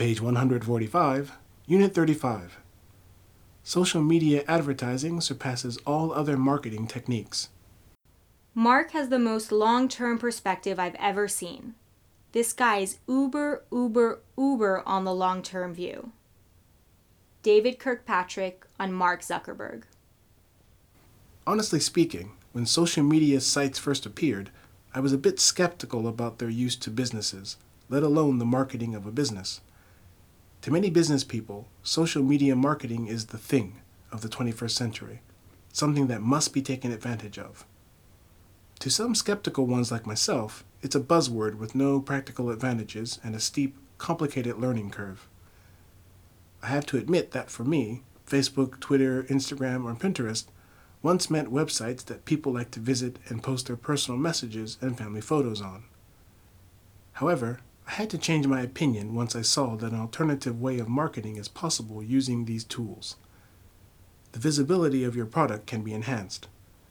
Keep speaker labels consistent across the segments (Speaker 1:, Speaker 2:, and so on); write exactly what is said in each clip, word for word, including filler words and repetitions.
Speaker 1: Page one hundred forty-five, Unit thirty-five. Social media advertising surpasses all other marketing techniques.
Speaker 2: Mark has the most long-term perspective I've ever seen. This guy is uber, uber, uber on the long-term view. David Kirkpatrick on Mark Zuckerberg.
Speaker 1: Honestly speaking, when social media sites first appeared, I was a bit skeptical about their use to businesses, let alone the marketing of a business. To many business people, social media marketing is the thing of the twenty-first century, something that must be taken advantage of. To some skeptical ones like myself, it's a buzzword with no practical advantages and a steep, complicated learning curve. I have to admit that for me, Facebook, Twitter, Instagram, or Pinterest once meant websites that people like to visit and post their personal messages and family photos on. However, I had to change my opinion once I saw that an alternative way of marketing is possible using these tools. The visibility of your product can be enhanced.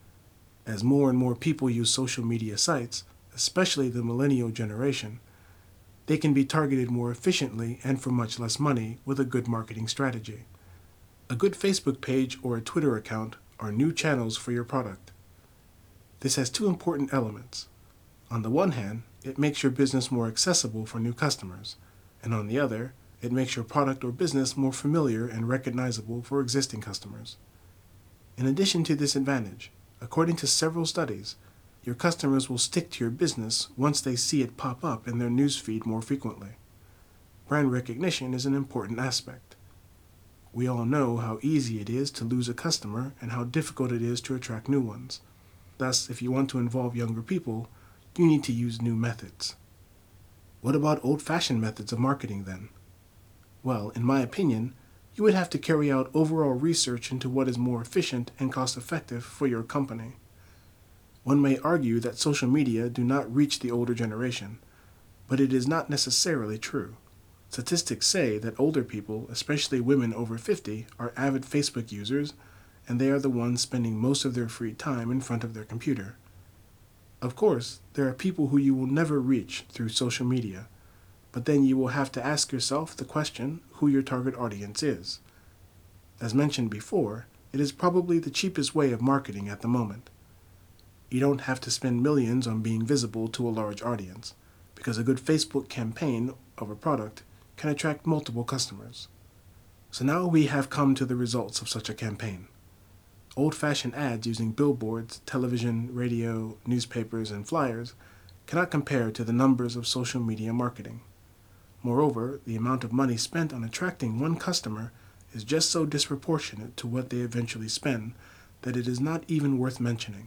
Speaker 1: As more and more people use social media sites, especially the millennial generation, they can be targeted more efficiently and for much less money with a good marketing strategy. A good Facebook page or a Twitter account are new channels for your product. This has two important elements. On the one hand, it makes your business more accessible for new customers, and on the other, it makes your product or business more familiar and recognizable for existing customers. In addition to this advantage, according to several studies, your customers will stick to your business once they see it pop up in their newsfeed more frequently. Brand recognition is an important aspect. We all know how easy it is to lose a customer and how difficult it is to attract new ones. Thus, if you want to involve younger people, you need to use new methods. What about old-fashioned methods of marketing then? Well, in my opinion, you would have to carry out overall research into what is more efficient and cost-effective for your company. One may argue that social media do not reach the older generation, but it is not necessarily true. Statistics say that older people, especially women over fifty, are avid Facebook users, and they are the ones spending most of their free time in front of their computer. Of course, there are people who you will never reach through social media, but then you will have to ask yourself the question who your target audience is. As mentioned before, it is probably the cheapest way of marketing at the moment. You don't have to spend millions on being visible to a large audience, because a good Facebook campaign of a product can attract multiple customers. So now we have come to the results of such a campaign. Old-fashioned ads using billboards, television, radio, newspapers, and flyers cannot compare to the numbers of social media marketing. Moreover, the amount of money spent on attracting one customer is just so disproportionate to what they eventually spend that it is not even worth mentioning.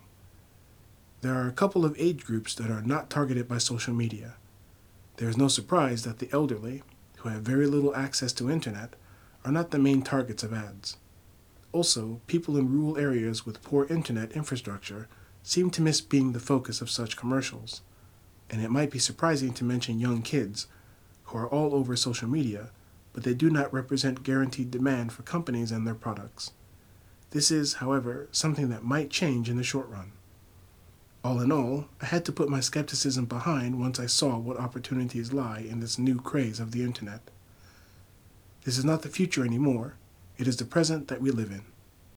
Speaker 1: There are a couple of age groups that are not targeted by social media. There is no surprise that the elderly, who have very little access to internet, are not the main targets of ads. Also, people in rural areas with poor internet infrastructure seem to miss being the focus of such commercials, and it might be surprising to mention young kids who are all over social media, but they do not represent guaranteed demand for companies and their products. This is, however, something that might change in the short run. All in all, I had to put my skepticism behind once I saw what opportunities lie in this new craze of the internet. This is not the future anymore. It is the present that we live in.